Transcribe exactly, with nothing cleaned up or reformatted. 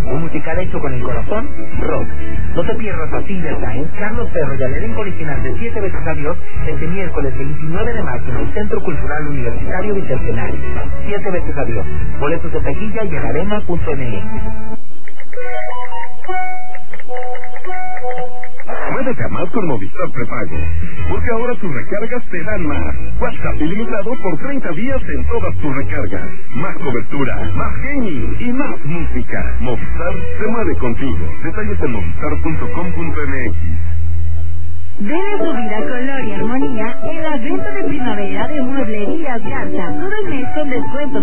Un musical hecho con el corazón, rock. No te pierdas a Silver Times, Carlos Ferro y el elenco original de Siete veces Adiós este miércoles veintinueve de marzo en el Centro Cultural Universitario Bicentenario. Siete veces Adiós. Boletos de taquilla y en arena punto m x. Muévete a más con Movistar Prepago, porque ahora tus recargas te dan más. WhatsApp ilimitado por treinta días en todas tus recargas. Más cobertura, más gaming y más música. Movistar se mueve contigo. Detalles en movistar punto com punto m x. Debe tu vida color y armonía en la venta de primavera de Mueblerías Garza. Todo el mes con descuentos